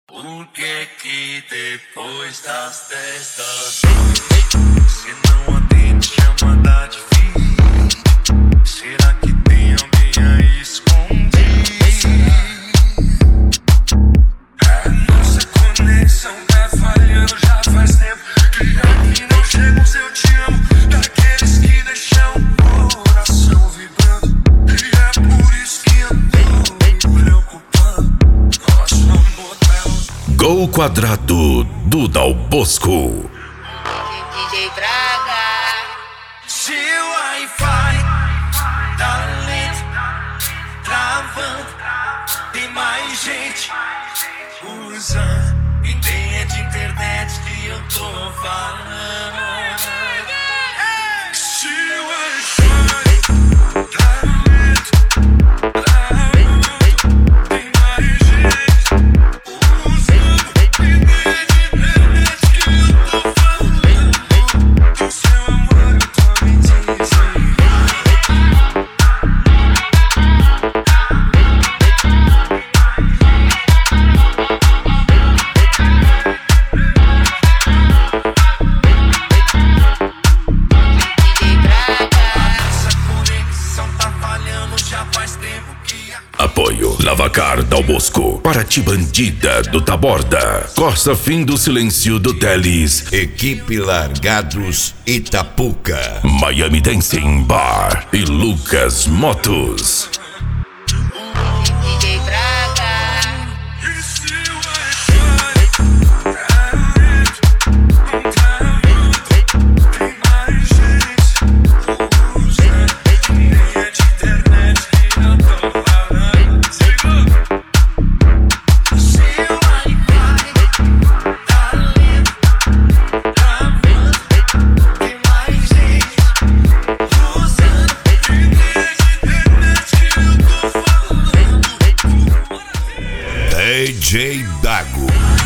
Por que depois das 10 da noite você não atende chamada de vídeo? Será que tem alguém aí escondido? A nossa conexão tá falhando já faz tempo. E aqui não chega o seu te amo, daqueles que deixam o coração vibrando. E é por isso que eu tô me preocupando. Nosso amor tá Gol Quadrado do Dal Bosco. DJ Braga. Seu Wi-Fi tá lento, travando. Tem mais gente usando. E nem é de internet que eu tô falando. Seu Wi-Fi tá lento, travando. Tem mais gente usando. E nem é de internet que eu tô falando. Do seu amor eu tô me dizendo. DJ Braga. Essa conexão tá falhando já faz tempo que Apoio Lavacar Dal Bosco, Paraty Bandida do Taborda, Costa Fim do Silêncio do Teles, Equipe Largados Itapuca. Miami Dancing Bar e Lucas Motos. DJ Braga. e seu Wi-Fi tá lento, travando. Tem mais gente usando. E nem é de internet que eu tô falando. Segura. Seu Wi-Fi tá lento, travando. Tem mais gente usando. E nem é de internet que eu tô falando. DJ Dago.